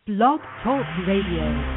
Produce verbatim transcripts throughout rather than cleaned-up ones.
Blog Talk Radio.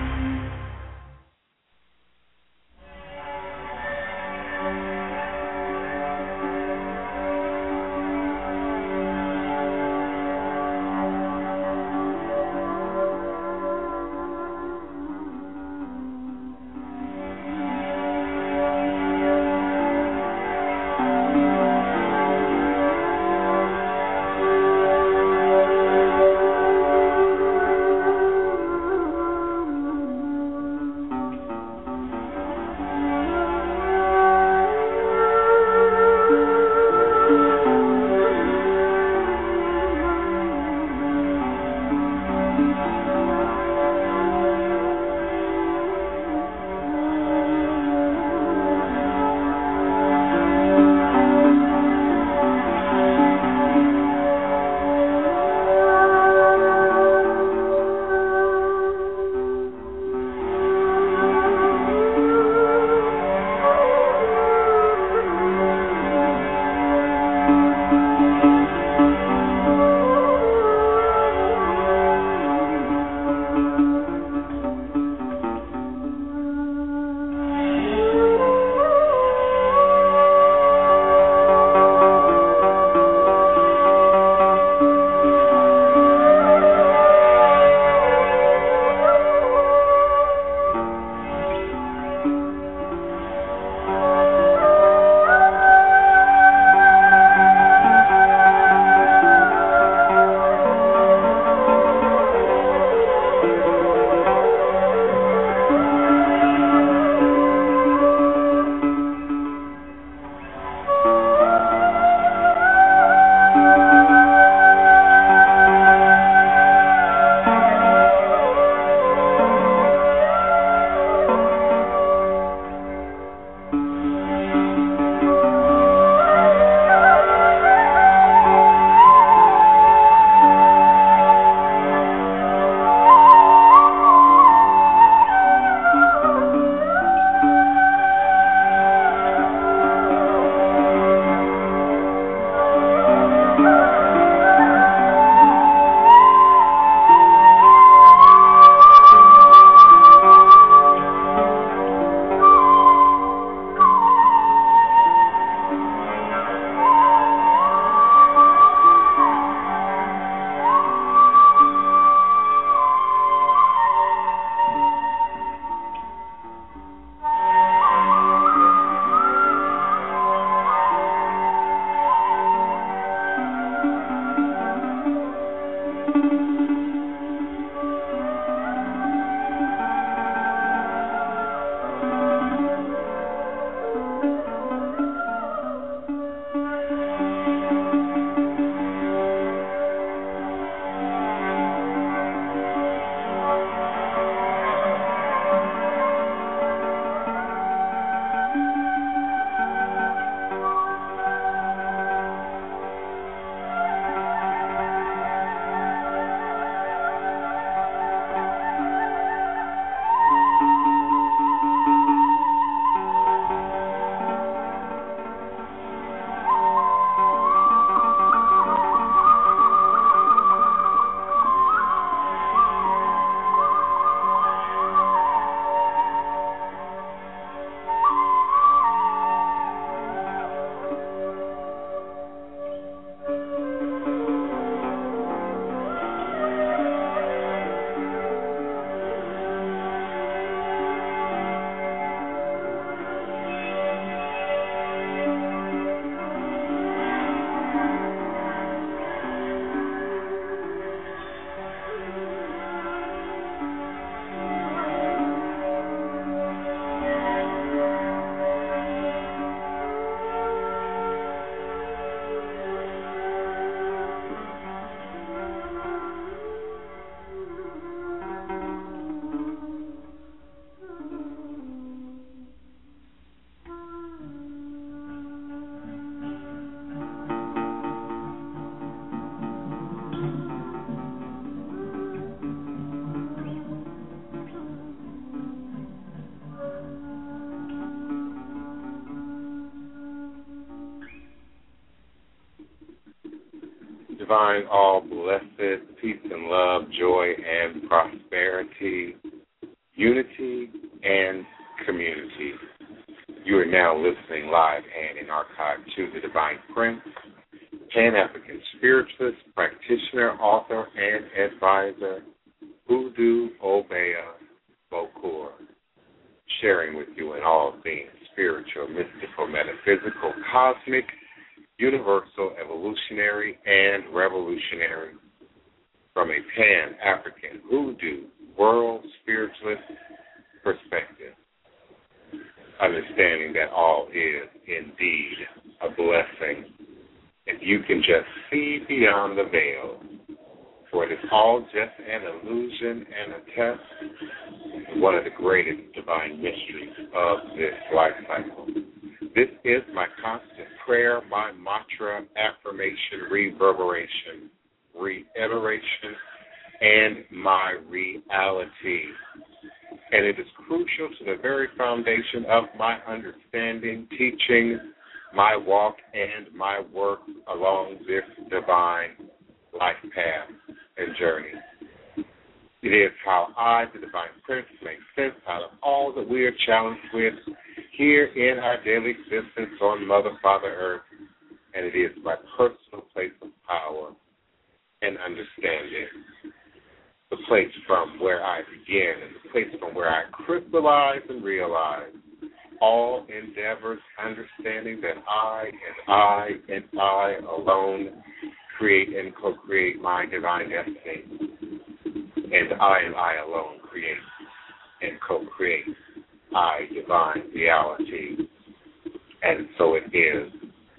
divine, all blessed, peace and love, joy and prosperity, unity and community. You are now listening live and in archive to the Divine Prince, Pan-African spiritualist, practitioner, author, and advisor, Hoodoo Obeah Bokor, sharing with you in all things spiritual, mystical, metaphysical, cosmic, universal, evolutionary, and revolutionary from a Pan-African Hoodoo world spiritualist perspective, understanding that all is indeed a blessing if you can just see beyond the veil, for it is all just an illusion and a test, one of the greatest divine mysteries of this life cycle. This is my constant prayer, my mantra, affirmation, reverberation, reiteration, and my reality. And it is crucial to the very foundation of my understanding, teaching, my walk, and my work along this divine life path and journey. It is how I, the Divine Prince, make sense out of all that we are challenged with here in our daily existence on Mother, Father, Earth, and it is my personal place of power and understanding, the place from where I begin and the place from where I crystallize and realize all endeavors, understanding that I and I and I alone create and co-create my divine destiny, and I and I alone create and co-create I divine reality, and so it is.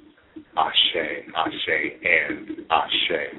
Ashe, Ashe, and Ashe.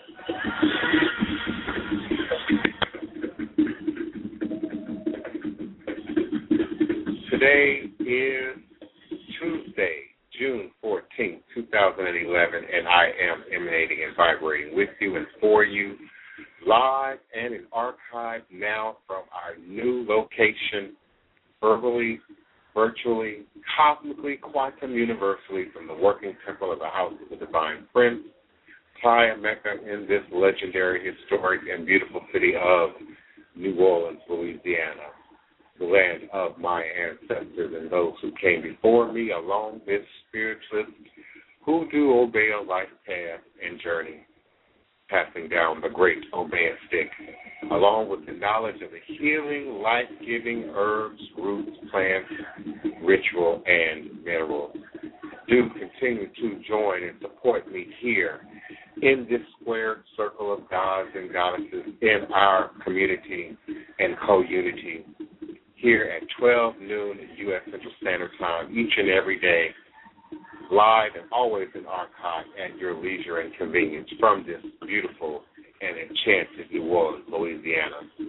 Today is Tuesday, June fourteenth, two thousand eleven, and I am emanating and vibrating with you and for you, live and in archive now from our new location, verbally, virtually, cosmically, quantum universally, from the working temple of the House of the Divine Prince, Playa Mecca, in this legendary, historic, and beautiful city of New Orleans, Louisiana, the land of my ancestors and those who came before me along this spiritualist Hoodoo Obeah life path and journey, passing down the great Obeah stick, along with the knowledge of the healing, life-giving herbs, roots, plants, ritual, and minerals. Do continue to join and support me here in this squared circle of gods and goddesses in our community and co-unity here at twelve noon U S Central Standard Time each and every day, live and always in archive at your leisure and convenience from this beautiful and enchanted New Orleans, Louisiana.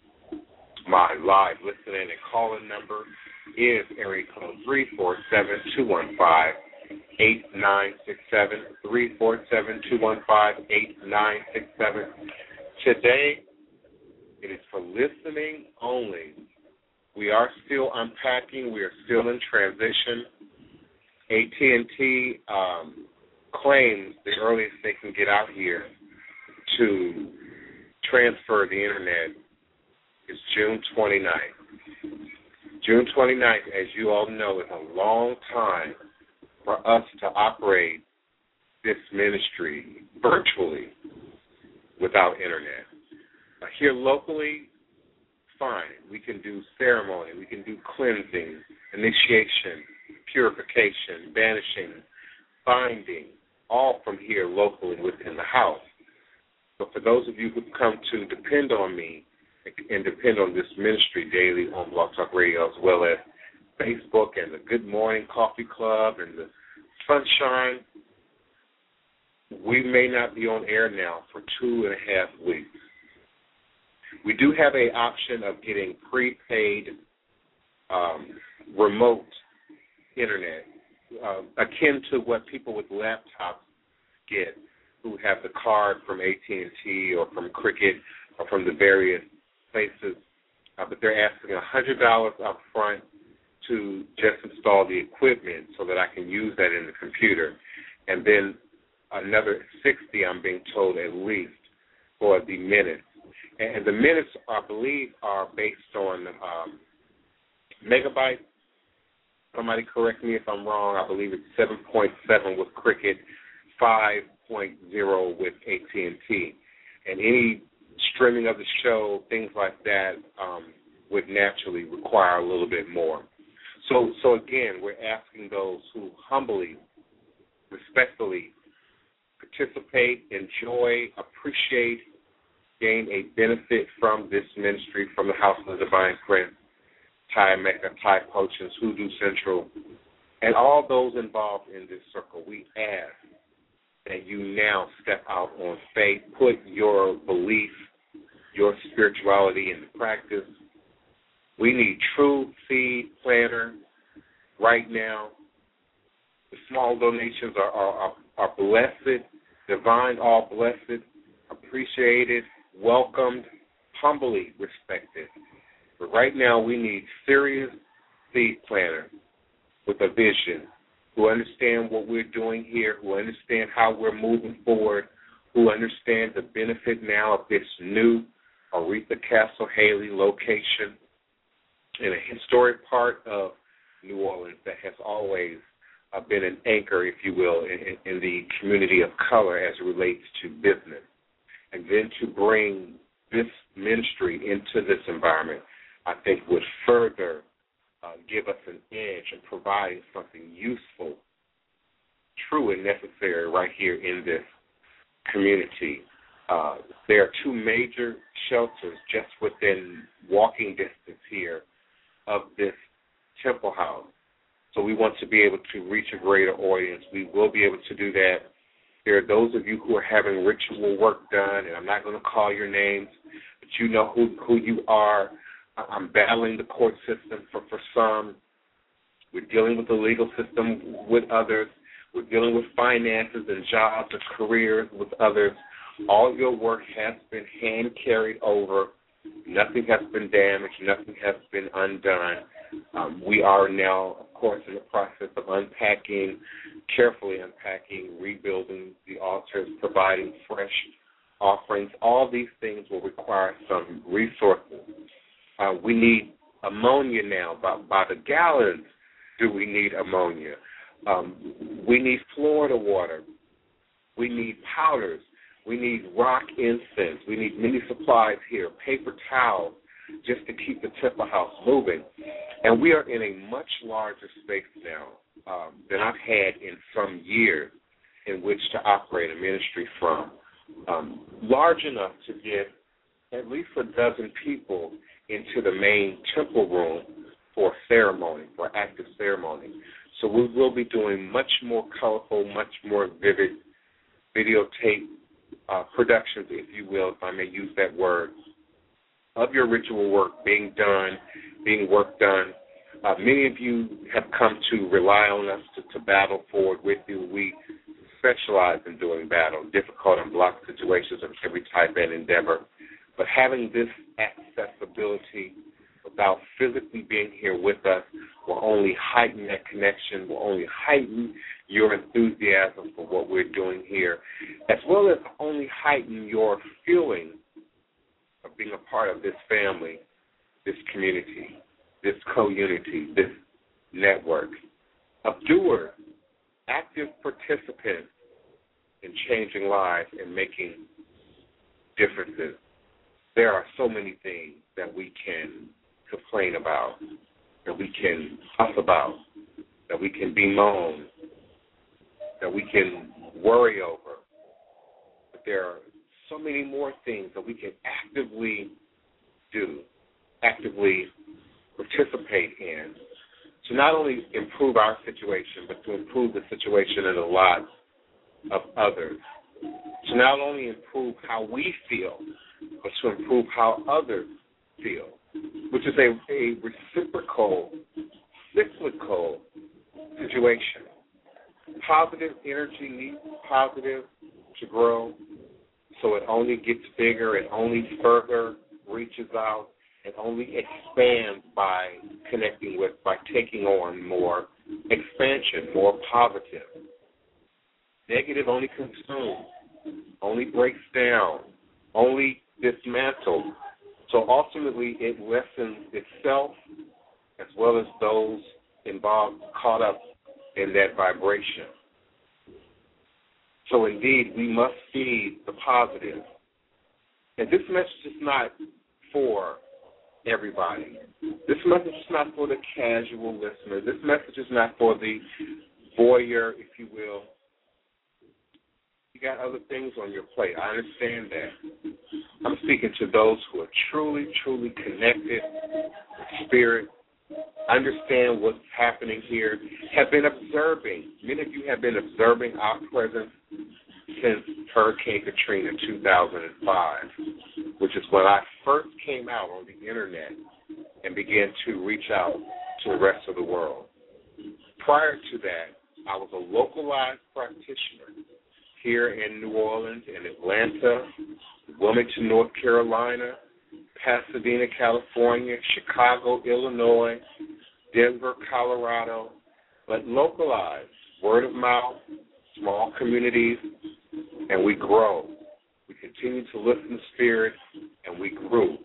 My live listening and calling number is area code three four seven, two one five, eight nine six seven, three four seven, two one five, eight nine six seven. Today, it is for listening only. We are still unpacking. We are still in transition. A T and T um, claims the earliest they can get out here to transfer the Internet is June twenty-ninth. June twenty-ninth, as you all know, is a long time for us to operate this ministry virtually without Internet. Uh, here locally, fine. We can do ceremony. We can do cleansing, initiation, purification, banishing, binding, all from here locally within the house. But for those of you who come to depend on me and depend on this ministry daily on Blog Talk Radio, as well as Facebook and the Good Morning Coffee Club and the Sunshine, we may not be on air now for two and a half weeks. We do have an option of getting prepaid um, remote Internet, uh, akin to what people with laptops get who have the card from A T and T or from Cricket or from the various places, uh, but they're asking one hundred dollars up front to just install the equipment so that I can use that in the computer. And then another sixty, I'm being told, at least, for the minutes. And the minutes, I believe, are based on um, megabytes. Somebody correct me if I'm wrong. I believe it's seven point seven with Cricket, five point oh with A T and T. And any streaming of the show, things like that, um, would naturally require a little bit more. So, so again, we're asking those who humbly, respectfully participate, enjoy, appreciate, gain a benefit from this ministry, from the House of the Divine Prince, Thai Mecca, Thai Potions, Hoodoo Central, and all those involved in this circle. We ask that you now step out on faith, put your belief, your spirituality into practice. We need true seed planter right now. The small donations are, are, are blessed, divine, all blessed, appreciated, welcomed, humbly respected. But right now we need serious seed planters with a vision, who understand what we're doing here, who understand how we're moving forward, who understand the benefit now of this new Aretha Castle Haley location in a historic part of New Orleans that has always uh, been an anchor, if you will, in, in the community of color as it relates to business. And then to bring this ministry into this environment, I think would further uh, give us an edge in providing something useful, true and necessary right here in this community. Uh, there are two major shelters just within walking distance here of this Temple House. So we want to be able to reach a greater audience. We will be able to do that. There are those of you who are having ritual work done, and I'm not going to call your names, but you know who, who you are. I'm battling the court system for, for some. We're dealing with the legal system with others. We're dealing with finances and jobs and careers with others. All of your work has been hand-carried over. Nothing has been damaged. Nothing has been undone. Um, we are now, of course, in the process of unpacking, carefully unpacking, rebuilding the altars, providing fresh offerings. All these things will require some resources. Uh, we need ammonia now. By, by the gallons do we need ammonia. Um, we need Florida water. We need powders. We need rock incense. We need many supplies here, paper towels, just to keep the Temple House moving. And we are in a much larger space now um, than I've had in some years in which to operate a ministry from. Um, large enough to get at least a dozen people into the main temple room for ceremony, for active ceremony. So we will be doing much more colorful, much more vivid videotape uh, productions, if you will, if I may use that word, of your ritual work being done, being work done. Uh, many of you have come to rely on us to, to battle forward with you. We specialize in doing battle, difficult and block situations of every type and endeavor. But having this accessibility without physically being here with us will only heighten that connection, will only heighten your enthusiasm for what we're doing here, as well as only heighten your feeling of being a part of this family, this community, this co-unity, this network of doers, active participants in changing lives and making differences. There are so many things that we can complain about, that we can fuss about, that we can bemoan, that we can worry over. But there are so many more things that we can actively do, actively participate in, to not only improve our situation, but to improve the situation in the lives of others, to not only improve how we feel, but to improve how others feel, which is a, a reciprocal, cyclical situation. Positive energy needs positive to grow, so it only gets bigger, it only further reaches out, it only expands by connecting with, by taking on more expansion, more positive. Negative only consumes, only breaks down, only dismantles. So ultimately, it lessens itself as well as those involved, caught up in that vibration. So indeed, we must feed the positive. And this message is not for everybody. This message is not for the casual listener. This message is not for the voyeur, if you will. You got other things on your plate. I understand that. I'm speaking to those who are truly, truly connected with spirit, understand what's happening here, have been observing. Many of you have been observing our presence since Hurricane Katrina two thousand five, which is when I first came out on the internet and began to reach out to the rest of the world. Prior to that, I was a localized practitioner here in New Orleans, in Atlanta, Wilmington, North Carolina, Pasadena, California, Chicago, Illinois, Denver, Colorado, but localized, word of mouth, small communities, and we grow. We continue to listen to spirit, and we grew.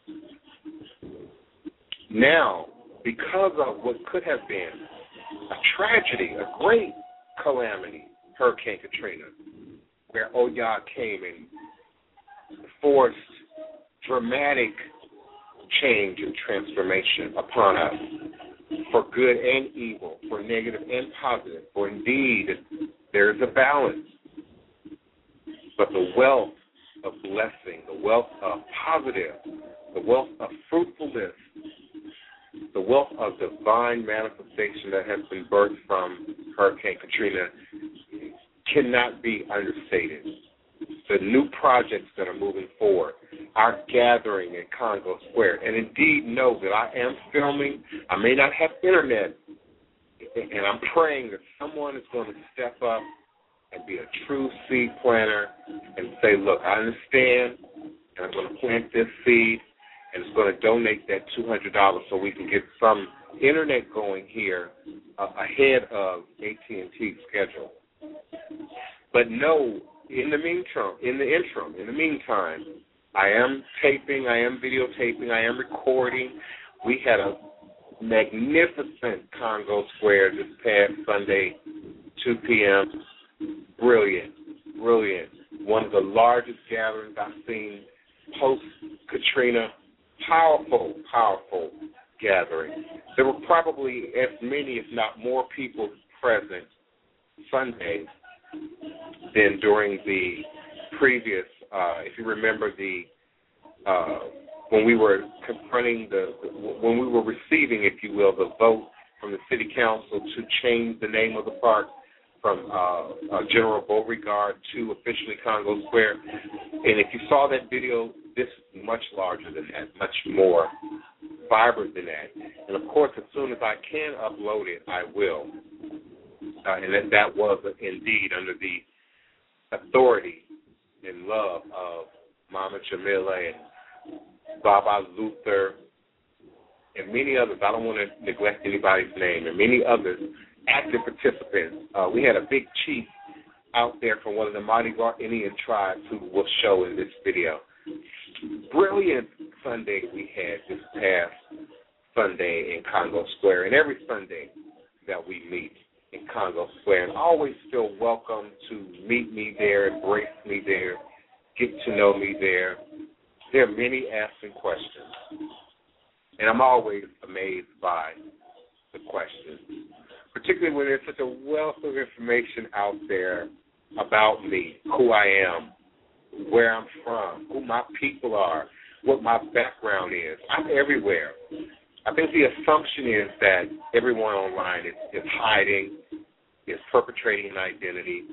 Now, because of what could have been a tragedy, a great calamity, Hurricane Katrina, where Oyod came and forced dramatic change and transformation upon us for good and evil, for negative and positive. For indeed, there is a balance. But the wealth of blessing, the wealth of positive, the wealth of fruitfulness, the wealth of divine manifestation that has been birthed from Hurricane Katrina cannot be understated. The new projects that are moving forward, our gathering in Congo Square, and indeed know that I am filming. I may not have internet, and I'm praying that someone is going to step up and be a true seed planter and say, look, I understand, and I'm going to plant this seed, and it's going to donate that two hundred dollars so we can get some internet going here uh, ahead of A T and T's schedule. But no, in the meantime, in the interim, in the meantime, I am taping, I am videotaping, I am recording. We had a magnificent Congo Square this past Sunday, two p.m. Brilliant, brilliant. One of the largest gatherings I've seen post-Katrina. Powerful, powerful gathering. There were probably as many, if not more, people present Sunday than during the previous, uh, if you remember the, uh, when we were confronting the, when we were receiving, if you will, the vote from the city council to change the name of the park from uh, uh, General Beauregard to officially Congo Square. And if you saw that video, this is much larger than that, much more vibrant than that. And, of course, as soon as I can upload it, I will. Uh, and that, that was indeed under the authority and love of Mama Jamila and Baba Luther and many others. I don't want to neglect anybody's name, and many others, active participants. Uh, we had a big chief out there from one of the Madigar Indian tribes who will show in this video. Brilliant Sunday we had this past Sunday in Congo Square, and every Sunday that we meet in Congo Square, and always feel welcome to meet me there, embrace me there, get to know me there. There are many asking questions, and I'm always amazed by the questions, particularly when there's such a wealth of information out there about me, who I am, where I'm from, who my people are, what my background is. I'm everywhere. I think the assumption is that everyone online is, is hiding, is perpetrating an identity.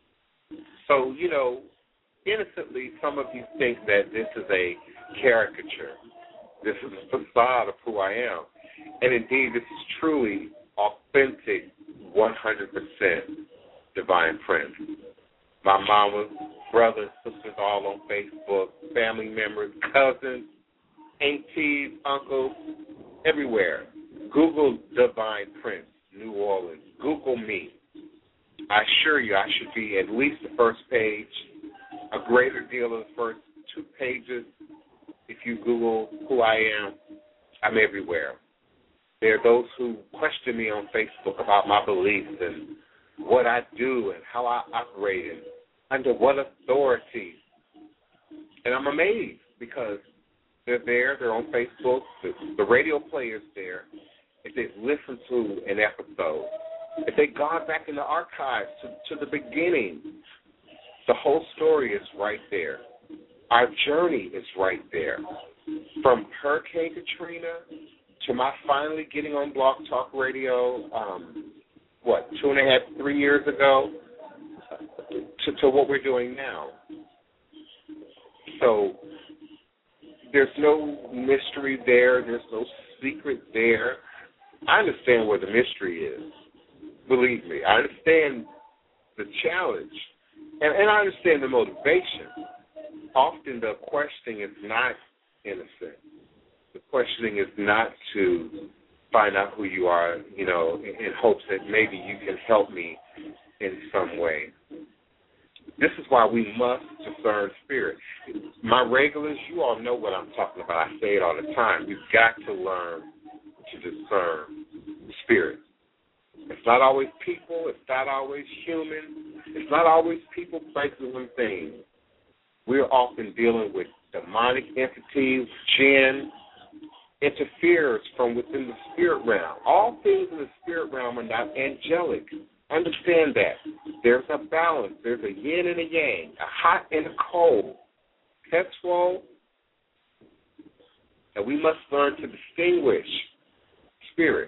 So, you know, innocently, some of you think that this is a caricature. This is a facade of who I am. And indeed, this is truly authentic, one hundred percent Divine Prince. My mama, brothers, sisters, all on Facebook, family members, cousins, aunties, uncles, everywhere. Google Divine Prince, New Orleans. Google me. I assure you I should be at least the first page, a greater deal of the first two pages. If you Google who I am, I'm everywhere. There are those who question me on Facebook about my beliefs and what I do and how I operate and under what authority. And I'm amazed because they're there, they're on Facebook, the, the radio player's there. If they've listened to an episode, if they've gone back in the archives to, to the beginning, the whole story is right there. Our journey is right there. From Hurricane Katrina to my finally getting on Blog Talk Radio, um, what, two and a half, three years ago, to, to what we're doing now. So there's no mystery there. There's no secret there. I understand where the mystery is. Believe me, I understand the challenge, and, and I understand the motivation. Often the questioning is not innocent. The questioning is not to find out who you are, you know, in, in hopes that maybe you can help me in some way. This is why we must discern spirit. My regulars, you all know what I'm talking about. I say it all the time. You've got to learn to discern spirit. It's not always people. It's not always human. It's not always people, places, and things. We're often dealing with demonic entities, jinn, interferes from within the spirit realm. All things in the spirit realm are not angelic. Understand that. There's a balance. There's a yin and a yang, a hot and a cold. Petrol. And we must learn to distinguish spirit.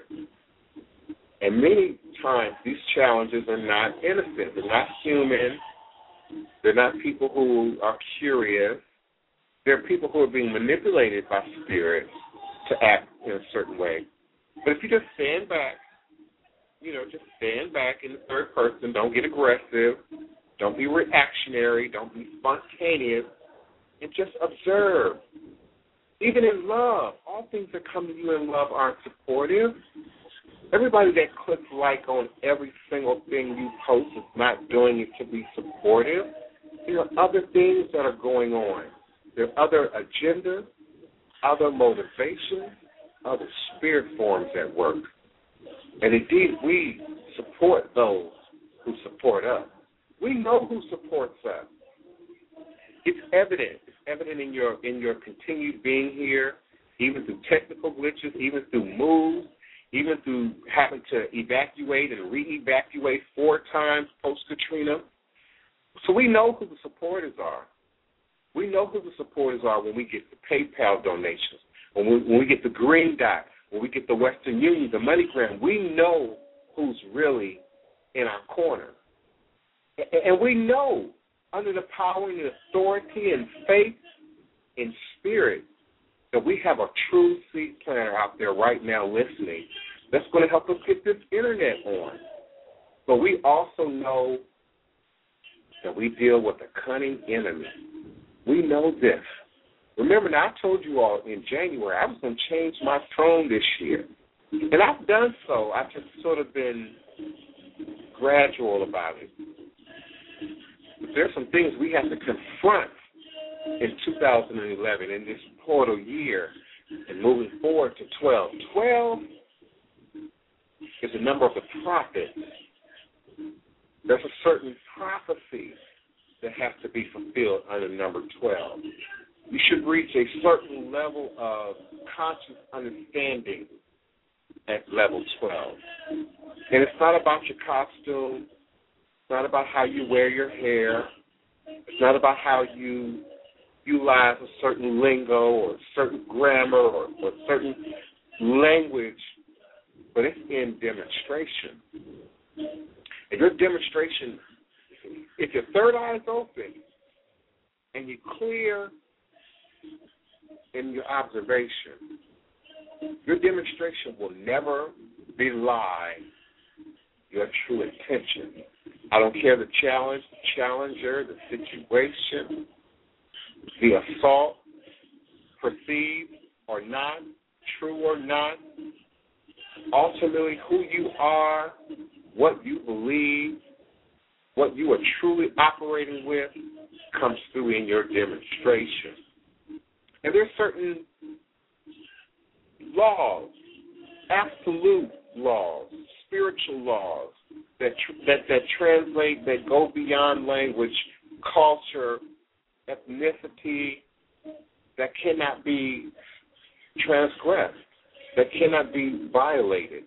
And many times these challenges are not innocent. They're not human. They're not people who are curious. They're people who are being manipulated by spirits to act in a certain way. But if you just stand back, you know, just stand back in the third person. Don't get aggressive. Don't be reactionary. Don't be spontaneous. And just observe. Even in love, all things that come to you in love aren't supportive. Everybody that clicks like on every single thing you post is not doing it to be supportive. There are other things that are going on. There are other agendas, other motivations, other spirit forms at work. And indeed, we support those who support us. We know who supports us. It's evident. It's evident in your in your continued being here, even through technical glitches, even through moves, even through having to evacuate and re-evacuate four times post-Katrina. So we know who the supporters are. We know who the supporters are when we get the PayPal donations, when we, when we get the Green Dot, when we get the Western Union, the MoneyGram. We know who's really in our corner. And we know under the power and the authority and faith and spirit that we have a true seed planter out there right now listening that's going to help us get this internet on. But we also know that we deal with a cunning enemy. We know this. Remember, now I told you all in January I was going to change my tone this year. And I've done so. I've just sort of been gradual about it. But there's some things we have to confront in two thousand eleven, in this portal year, and moving forward to twelve. twelve is the number of the prophet. There's a certain prophecy that has to be fulfilled under number twelve. You should reach a certain level of conscious understanding at level twelve. And it's not about your costume. It's not about how you wear your hair. It's not about how you utilize a certain lingo or certain grammar or, or certain language, but it's in demonstration. And your demonstration, if your third eye is open and you're clear in your observation, your demonstration will never belie your true intention. I don't care the challenge, the challenger, the situation, the assault, perceived or not, true or not, ultimately who you are, what you believe, what you are truly operating with comes through in your demonstration. And there's certain laws, absolute laws, spiritual laws that tr- that that translate, that go beyond language, culture, ethnicity, that cannot be transgressed, that cannot be violated.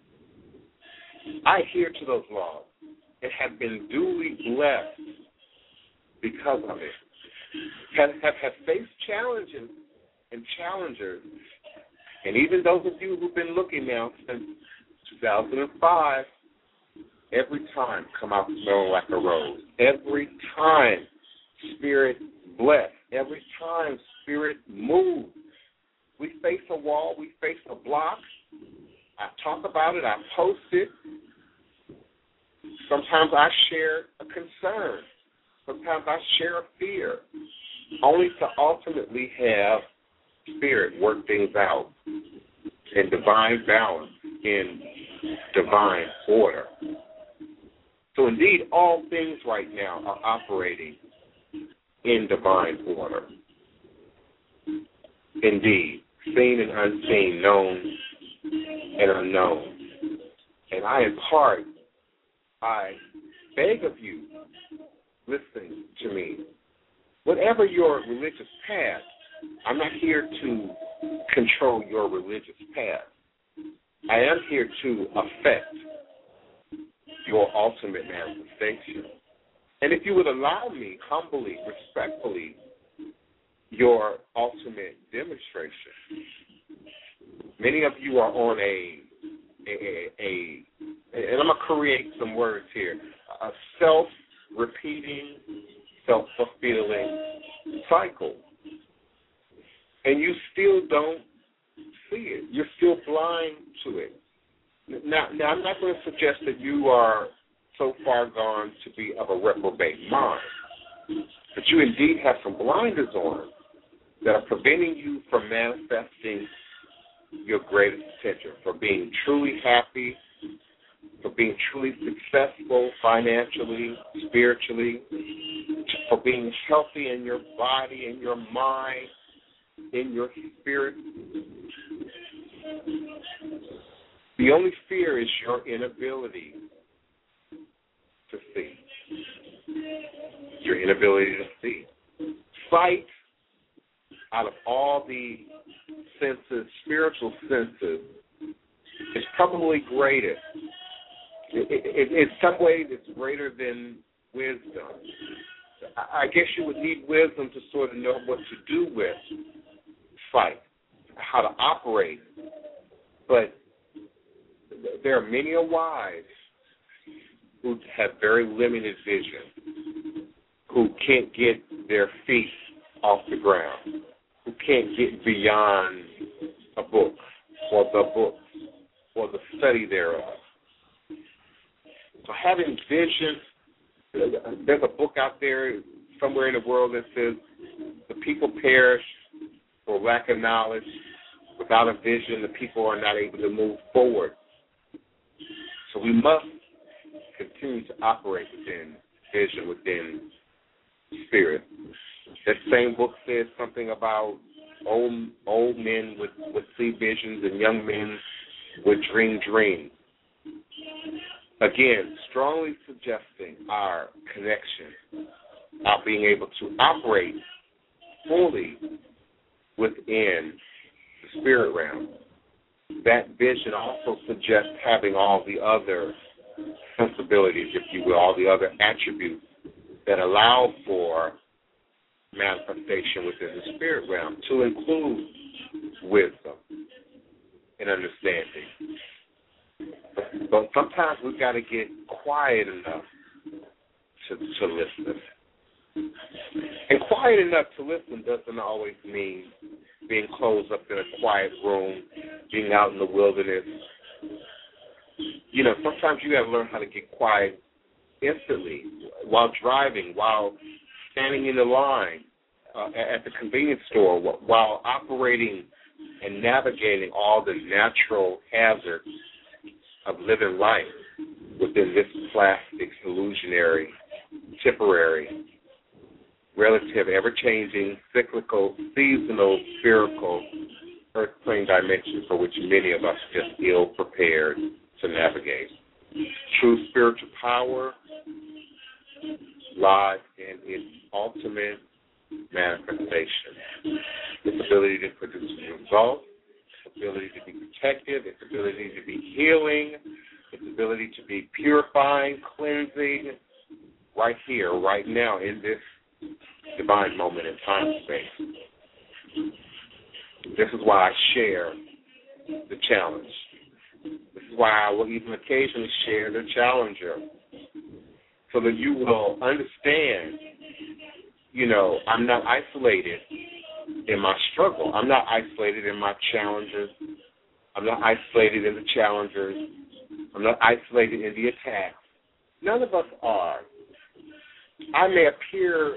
I adhere to those laws and have been duly blessed because of it. Have, have, have faced challenges and challengers, and even those of you who've been looking now since two thousand five, every time come out smelling like a rose. Every time Spirit bless. Every time Spirit move. We face a wall. We face a block. I talk about it. I post it. Sometimes I share a concern. Sometimes I share a fear, only to ultimately have Spirit work things out in divine balance, in divine order. So indeed, all things right now are operating in divine order. Indeed, seen and unseen, known and unknown. And I impart, I beg of you, listening to me, whatever your religious path, I'm not here to control your religious path. I am here to affect your ultimate manifestation. And if you would allow me, humbly, respectfully, your ultimate demonstration. Many of you are on a, a, a, a and I'm going to create some words here, a self-repeating, self-fulfilling cycle. And you still don't see it. You're still blind to it. Now, now I'm not going to suggest that you are so far gone to be of a reprobate mind, but you indeed have some blinders on that are preventing you from manifesting your greatest potential, for being truly happy, for being truly successful financially, spiritually, for being healthy in your body, in your mind, in your spirit. The only fear is your inability to see. Your inability to see. Sight, out of all the senses, spiritual senses, is probably greatest. It, it, in some ways, it's greater than wisdom. I guess you would need wisdom to sort of know what to do with sight, how to operate. But there are many a wise who have very limited vision, who can't get their feet off the ground, who can't get beyond a book or the book or the study thereof. So having vision, there's a book out there somewhere in the world that says the people perish for lack of knowledge. Without a vision, the people are not able to move forward. So we must continue to operate within vision, within spirit. That same book says something about old old men would, would see visions and young men would dream dreams. Again, strongly suggesting our connection, our being able to operate fully within the spirit realm. That vision also suggests having all the other sensibilities, if you will, all the other attributes that allow for manifestation within the spirit realm, to include wisdom and understanding. But, but sometimes we've got to get quiet enough to, to listen. And quiet enough to listen doesn't always mean being closed up in a quiet room, being out in the wilderness. You know, sometimes you got to learn how to get quiet instantly while driving, while standing in the line uh, at the convenience store, while operating and navigating all the natural hazards of living life within this plastic, illusionary temporary, relative, ever-changing, cyclical, seasonal, spherical, earth plane dimension for which many of us are just ill-prepared to navigate. True spiritual power lies in its ultimate manifestation. Its ability to produce results, its ability to be protective, its ability to be healing, its ability to be purifying, cleansing, right here, right now, in this divine moment in time and space. This is why I share the challenge. This is why I will even occasionally share the challenger, so that you will understand, you know, I'm not isolated in my struggle. I'm not isolated in my challenges. I'm not isolated in the challengers. I'm not isolated in the attacks. None of us are. I may appear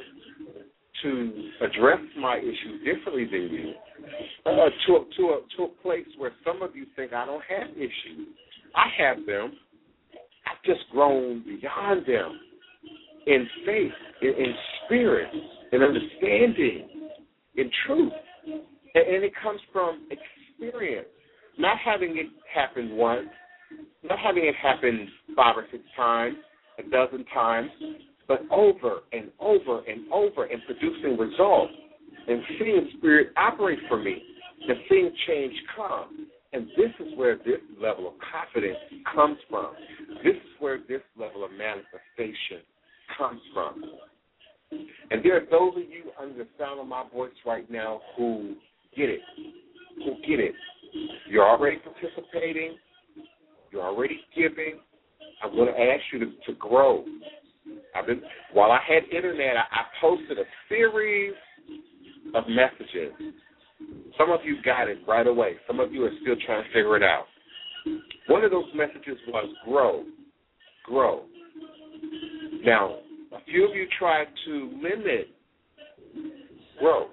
to address my issues differently than you, uh, to, a, to, a, to a place where some of you think I don't have issues. I have them. I've just grown beyond them in faith, in, in spirit, in understanding, in truth. And, and it comes from experience, not having it happen once, not having it happen five or six times, a dozen times, but over and over and over, and producing results, and seeing spirit operate for me, and seeing change come. And this is where this level of confidence comes from. This is where this level of manifestation comes from. And there are those of you under the sound of my voice right now who get it, who get it. You're already participating. You're already giving. I'm going to ask you to, to grow. I've been, while I had internet, I, I posted a series of messages. Some of you got it right away. Some of you are still trying to figure it out. One of those messages was grow, grow. Now, a few of you tried to limit growth.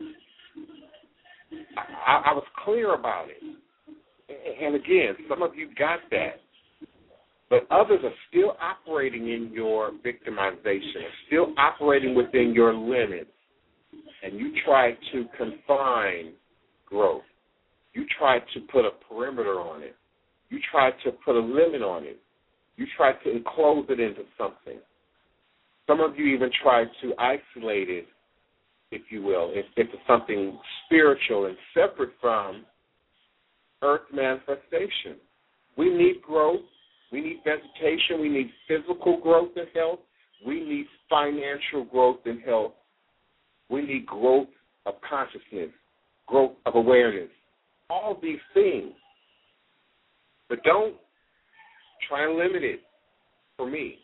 I, I was clear about it. And again, some of you got that. But others are still operating in your victimization, still operating within your limits. And you try to confine growth. You try to put a perimeter on it. You try to put a limit on it. You try to enclose it into something. Some of you even try to isolate it, if you will, into something spiritual and separate from earth manifestation. We need growth. We need vegetation. We need physical growth and health. We need financial growth and health. We need growth of consciousness, growth of awareness, all these things. But don't try and limit it for me.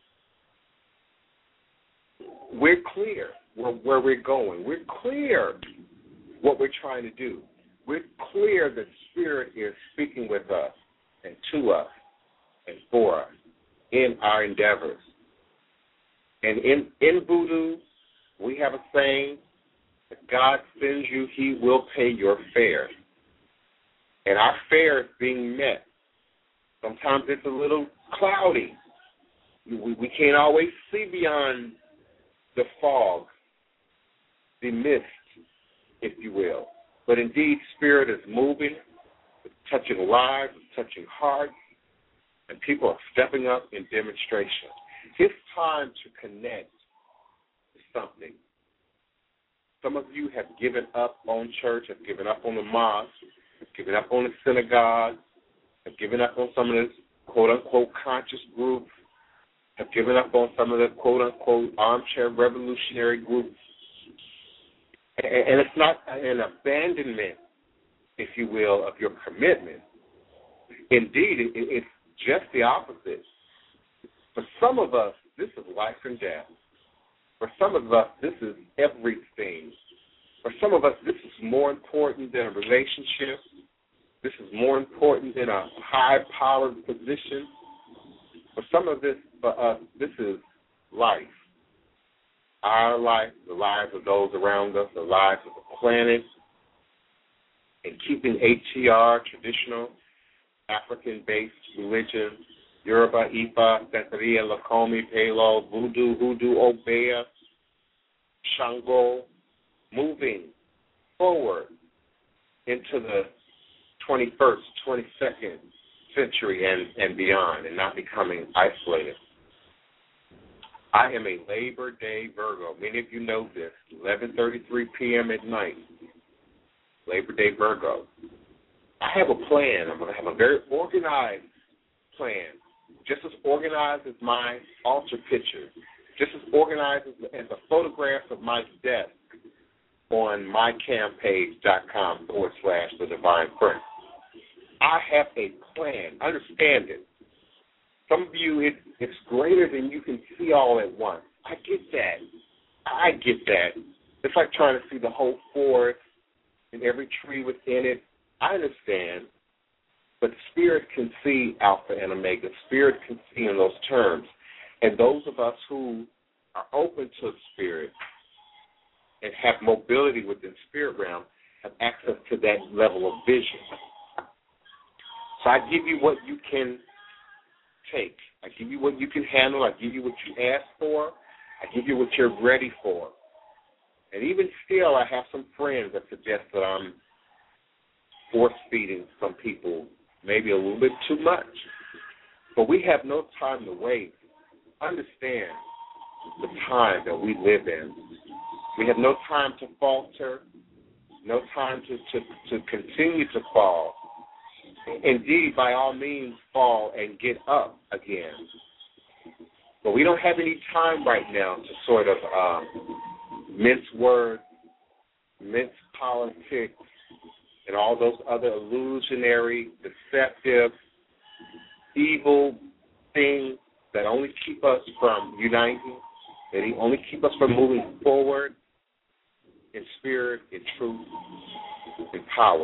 We're clear where, where we're going. We're clear what we're trying to do. We're clear that Spirit is speaking with us and to us and for us in our endeavors. And in, in Voodoo, we have a saying, if God sends you, he will pay your fare. And our fare is being met. Sometimes it's a little cloudy. We, we can't always see beyond the fog, the mist, if you will. But indeed, Spirit is moving, it's touching lives, it's touching hearts, and people are stepping up in demonstration. It's time to connect to something. Some of you have given up on church, have given up on the mosque, have given up on the synagogue, have given up on some of this quote-unquote conscious groups, have given up on some of the quote-unquote armchair revolutionary groups. And it's not an abandonment, if you will, of your commitment. Indeed, it's just the opposite. For some of us, this is life and death. For some of us, this is everything. For some of us, this is more important than a relationship. This is more important than a high-powered position. For some of this, for us, this is life. Our life, the lives of those around us, the lives of the planet, and keeping H T R, traditional African-based religion, Yoruba, Ifa, Santeria, Lakomi, Palo, Voodoo, Hoodoo, Obeah, Shango, moving forward into the twenty-first, twenty-second century and, and beyond, and not becoming isolated. I am a Labor Day Virgo. Many of you know this. eleven thirty-three p.m. at night. Labor Day Virgo. I have a plan. I'm going to have a very organized plan. Just as organized as my altar picture. Just as organized as, as the photographs of my desk on my campage.com forward slash the divine prince. I have a plan. Understand it. Some of you, it, it's greater than you can see all at once. I get that. I get that. It's like trying to see the whole forest and every tree within it. I understand. But Spirit can see Alpha and Omega. Spirit can see in those terms. And those of us who are open to Spirit and have mobility within Spirit realm have access to that level of vision. So I give you what you can take. I give you what you can handle. I give you what you ask for. I give you what you're ready for. And even still, I have some friends that suggest that I'm force-feeding some people maybe a little bit too much. But we have no time to waste. Understand the time that we live in. We have no time to falter, no time to, to, to continue to fall. Indeed, by all means, fall and get up again. But we don't have any time right now to sort of um, mince words, mince politics, and all those other illusionary, deceptive, evil things that only keep us from uniting, that only keep us from moving forward in spirit, in truth, in power.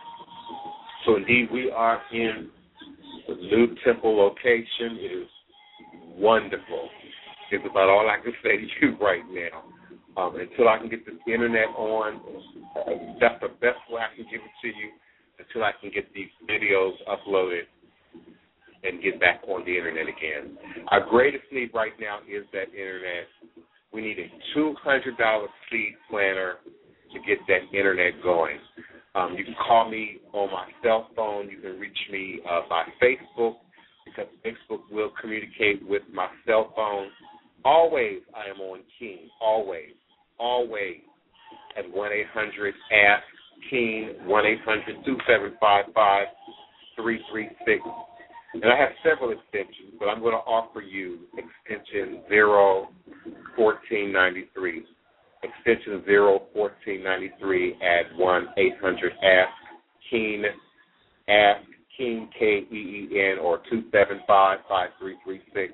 So indeed, we are in the new temple location. It is wonderful. It's about all I can say to you right now. Um, until I can get the internet on, uh, that's the best way I can give it to you, until I can get these videos uploaded and get back on the internet again. Our greatest need right now is that internet. We need a two hundred dollars seed planner to get that internet going. Um, you can call me on my cell phone. You can reach me uh, by Facebook, because Facebook will communicate with my cell phone. Always I am on Keen, always, always at one eight hundred ask Keen, one eight hundred two seven five five three three six. And I have several extensions, but I'm going to offer you extension zero fourteen ninety-three. Extension zero fourteen ninety-three at one eight hundred ask Keen, ask Keen, K E E N, or two seven five five three three six.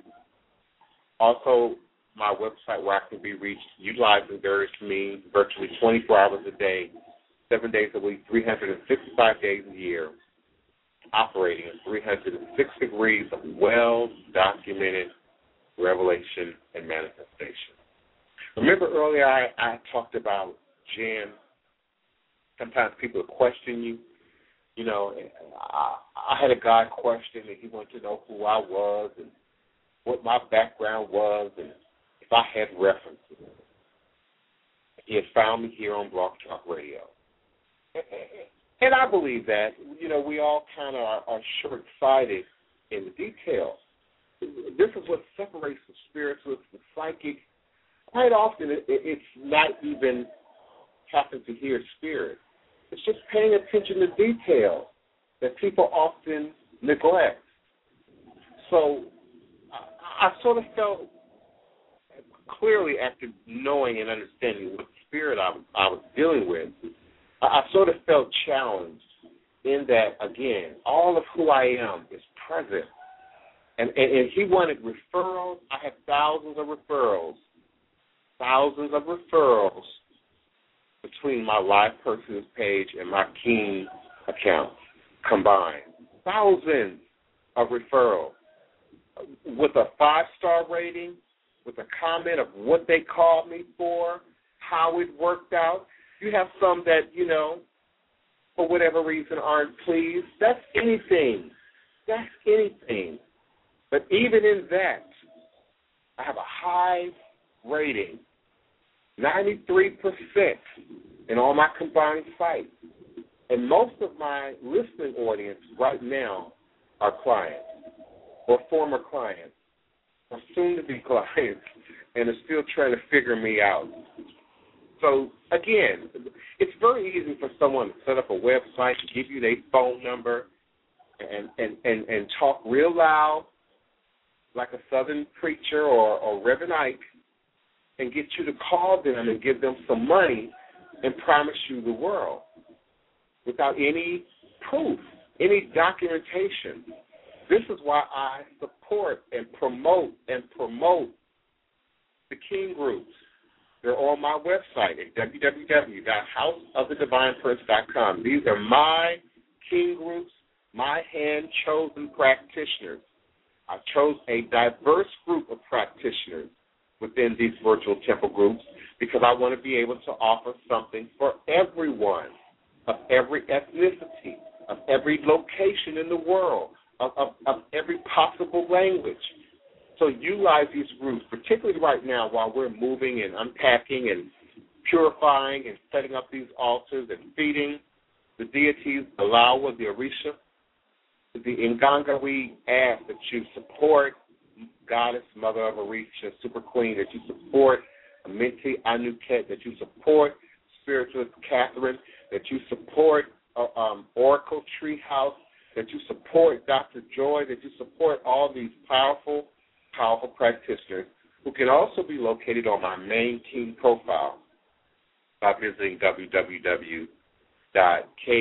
Also, my website where I can be reached utilizing various means virtually twenty-four hours a day, seven days a week, three hundred sixty-five days a year, operating in three hundred six degrees of well-documented revelation and manifestation. Remember earlier I, I talked about Jen. Sometimes people question you. You know, I, I had a guy question, and he wanted to know who I was and what my background was and if I had references. He had found me here on Blog Talk Radio. And I believe that. You know, we all kind of are, are short-sighted in the details. This is what separates the spiritualist, the psychic. Quite often it, it's not even having to hear spirit. It's just paying attention to details that people often neglect. So I, I sort of felt clearly, after knowing and understanding what spirit I, I was dealing with, I, I sort of felt challenged in that, again, all of who I am is present. And, and, and he wanted referrals. I have thousands of referrals, thousands of referrals between my live person's page and my Keen account combined. Thousands of referrals with a five-star rating, with a comment of what they called me for, how it worked out. You have some that, you know, for whatever reason aren't pleased. That's anything. That's anything. But even in that, I have a high rating ninety-three percent in all my combined sites. And most of my listening audience right now are clients or former clients or soon-to-be clients and are still trying to figure me out. So, again, it's very easy for someone to set up a website, give you their phone number, and, and, and, and talk real loud like a Southern preacher or, or Reverend Ike and get you to call them and give them some money and promise you the world without any proof, any documentation. This is why I support and promote and promote the King Groups. They're on my website at w w w dot house of the divine prince dot com. These are my King Groups, my hand-chosen practitioners. I chose a diverse group of practitioners within these virtual temple groups because I want to be able to offer something for everyone, of every ethnicity, of every location in the world, of, of, of every possible language. So utilize these groups, particularly right now while we're moving and unpacking and purifying and setting up these altars and feeding the deities, the Lawa, the Orisha, the Nganga. We ask that you support Goddess, Mother of Orisha, Super Queen, that you support Amenti Anuket, that you support Spiritualist Catherine, that you support uh, um, Oracle Treehouse, that you support Doctor Joy, that you support all these powerful powerful practitioners who can also be located on my main team profile by visiting w w w dot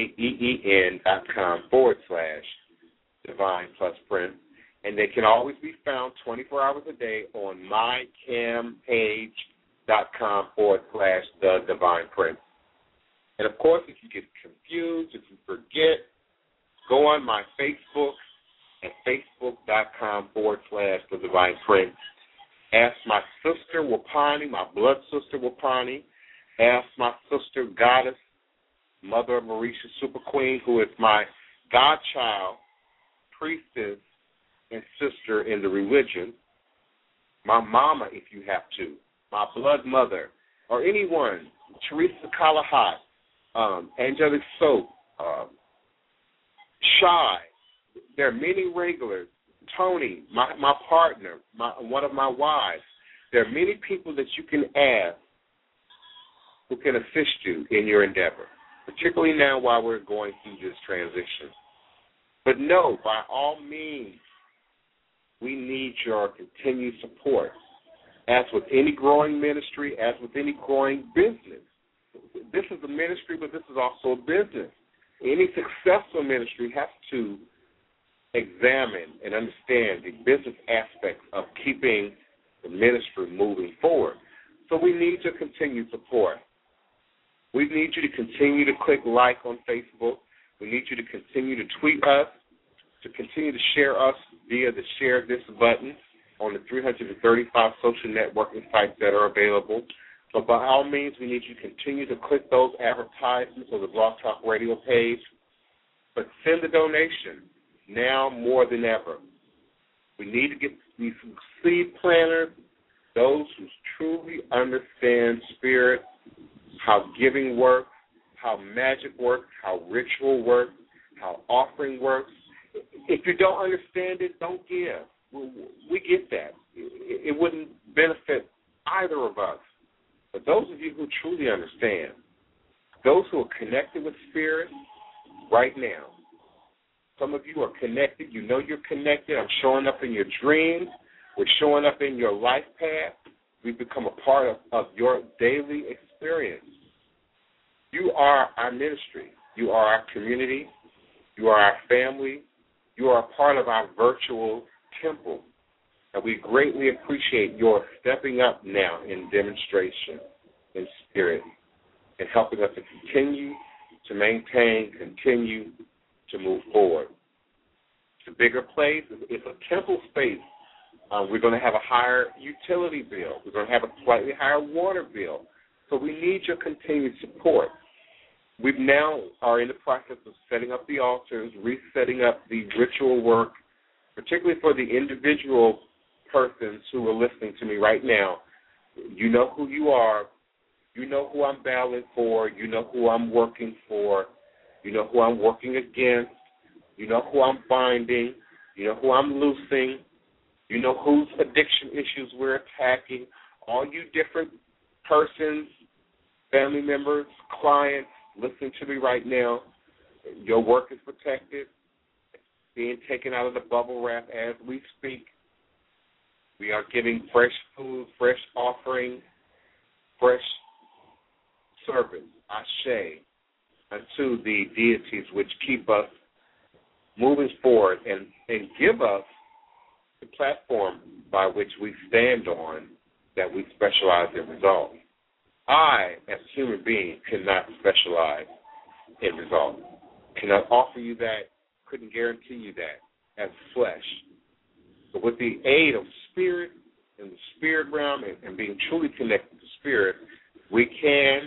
keen dot com forward slash divine plus prince. And they can always be found twenty-four hours a day on mycampage dot com forward slash the divine prince. And, of course, if you get confused, if you forget, go on my Facebook at facebook.com forward slash the divine prince. Ask my sister Wapani, my blood sister Wapani. Ask my sister Goddess, Mother of Orisha, Super Queen, who is my godchild, priestess, and sister in the religion. My mama, if you have to. My blood mother, or anyone. Teresa Kalahat, um, Angelic Soap, uh, Shy. There are many regulars. Tony, my, my partner, my, one of my wives. There are many people that you can ask who can assist you in your endeavor, particularly now while we're going through this transition. But no, by all means, we need your continued support. As with any growing ministry, as with any growing business. This is a ministry, but this is also a business. Any successful ministry has to examine and understand the business aspects of keeping the ministry moving forward. So we need your continued support. We need you to continue to click like on Facebook. We need you to continue to tweet us, to continue to share us via the Share This button on the three hundred thirty-five social networking sites that are available. So by all means, we need you to continue to click those advertisements on the Blog Talk Radio page. But send a donation now more than ever. We need to get these seed planters, those who truly understand spirit, how giving works, how magic works, how ritual works, how offering works. If you don't understand it, don't give. We get that. It wouldn't benefit either of us. But those of you who truly understand, those who are connected with spirit right now, some of you are connected. You know you're connected. I'm showing up in your dreams. We're showing up in your life path. We've become a part of, of your daily experience. You are our ministry. You are our community. You are our family. You are a part of our virtual temple. And we greatly appreciate your stepping up now in demonstration, in spirit, and helping us to continue to maintain, continue to move forward. It's a bigger place. It's a temple space. Um, we're going to have a higher utility bill. We're going to have a slightly higher water bill. So we need your continued support. We now are in the process of setting up the altars, resetting up the ritual work, particularly for the individual persons who are listening to me right now. You know who you are. You know who I'm battling for. You know who I'm working for. You know who I'm working against. You know who I'm binding. You know who I'm loosing. You know whose addiction issues we're attacking. All you different persons, family members, clients, listening to me right now, your work is protected, being taken out of the bubble wrap as we speak. We are giving fresh food, fresh offering, fresh service, ashe, unto the deities which keep us moving forward and, and give us the platform by which we stand on that we specialize in results. I, as a human being, cannot specialize in results. Cannot offer you that, couldn't guarantee you that as flesh. But with the aid of spirit and the spirit realm and, and being truly connected to spirit, we can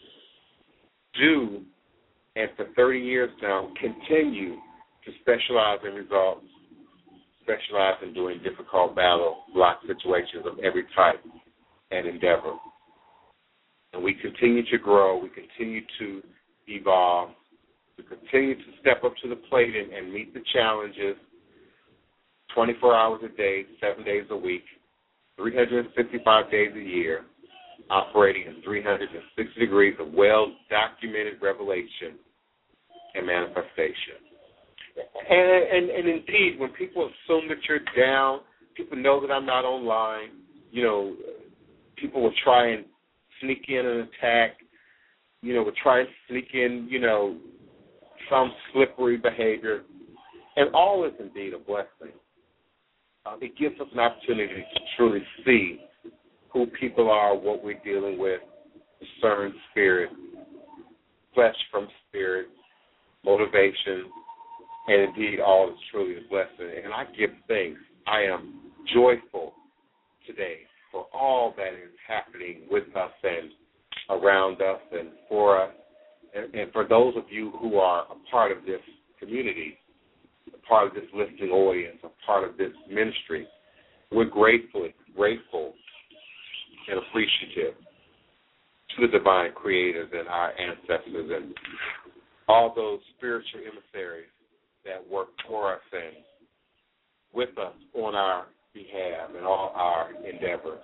do, and for thirty years now, continue to specialize in results, specialize in doing difficult battle block situations of every type and endeavor. And we continue to grow, we continue to evolve, we continue to step up to the plate and, and meet the challenges twenty-four hours a day, seven days a week, three hundred fifty-five days a year, operating in three hundred sixty degrees of well-documented revelation and manifestation. And, and, and indeed, when people assume that you're down, people know that I'm not online, you know, people will try and sneak in an attack, you know, will try and sneak in, you know, some slippery behavior. And all is indeed a blessing. Uh, it gives us an opportunity to truly see who people are, what we're dealing with, discern spirit, flesh from spirit, motivation, and indeed all is truly a blessing. And I give thanks. I am joyful today for all that is happening with us and around us and for us. And, and for those of you who are a part of this community, a part of this listening audience, a part of this ministry, we're grateful, grateful and appreciative to the divine creators and our ancestors and all those spiritual emissaries that work for us and with us on our behalf and all our endeavors.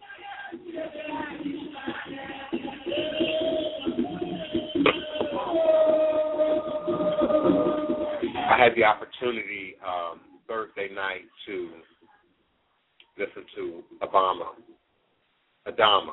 I had the opportunity um, Thursday night to listen to Obama, Adama,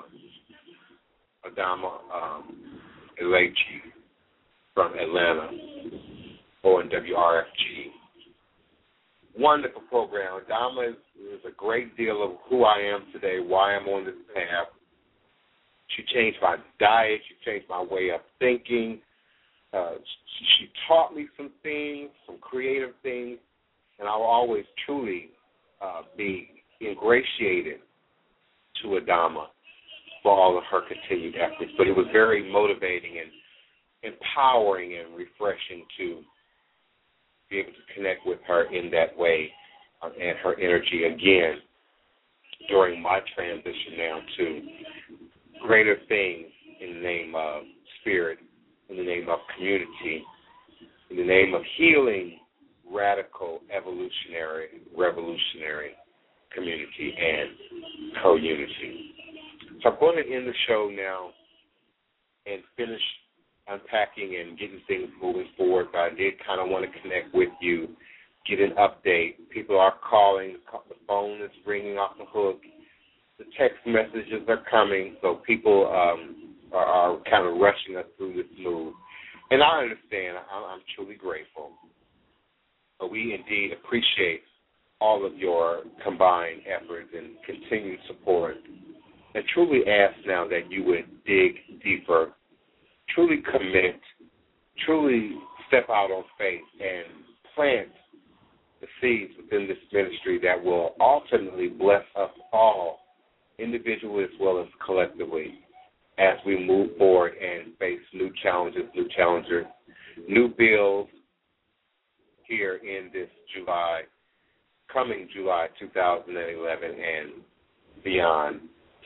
Adama um, Elechi from Atlanta on W R F G. Wonderful program. Adama is, is a great deal of who I am today, why I'm on this path. She changed my diet. She changed my way of thinking. Uh, she, she taught me some things, some creative things, and I will always truly uh, be ingratiated to Adama for all of her continued efforts. But it was very motivating and empowering and refreshing to be able to connect with her in that way uh, and her energy again during my transition now to greater things in the name of spirit, in the name of community, in the name of healing, radical, evolutionary, revolutionary community and co-unity. So I'm going to end the show now and finish unpacking and getting things moving forward, but I did kind of want to connect with you, get an update. People are calling, the phone is ringing off the hook, the text messages are coming, so people um, are, are kind of rushing us through this move. And I understand, I'm, I'm truly grateful. But we indeed appreciate all of your combined efforts and continued support, and truly ask now that you would dig deeper, truly commit, truly step out on faith and plant the seeds within this ministry that will ultimately bless us all, individually as well as collectively, as we move forward and face new challenges, new challengers, new bills here in this July, coming July two thousand eleven and beyond.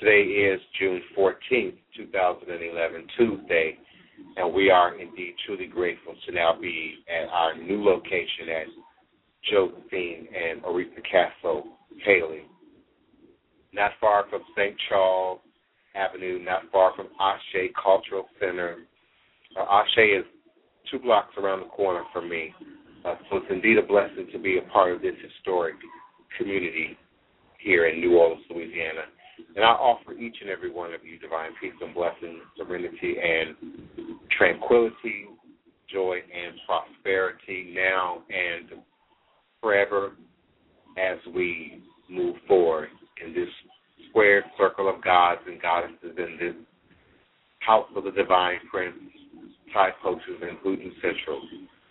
Today is June fourteenth, twenty eleven, Tuesday, and we are indeed truly grateful to now be at our new location at Josephine and Aretha Castle, Haley. Not far from Saint Charles Avenue, not far from Ashe Cultural Center. Uh, Ashe is two blocks around the corner from me, uh, so it's indeed a blessing to be a part of this historic community here in New Orleans, Louisiana. And I offer each and every one of you divine peace and blessing, serenity and tranquility, joy and prosperity now and forever as we move forward in this squared circle of gods and goddesses in this house of the divine prince, Ty Poaches and Voodoo Central.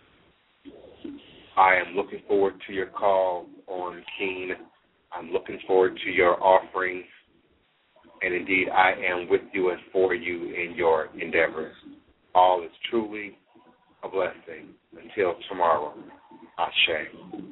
I am looking forward to your call on Keen. I'm looking forward to your offerings. And indeed, I am with you and for you in your endeavors. All is truly a blessing. Until tomorrow, Ashe.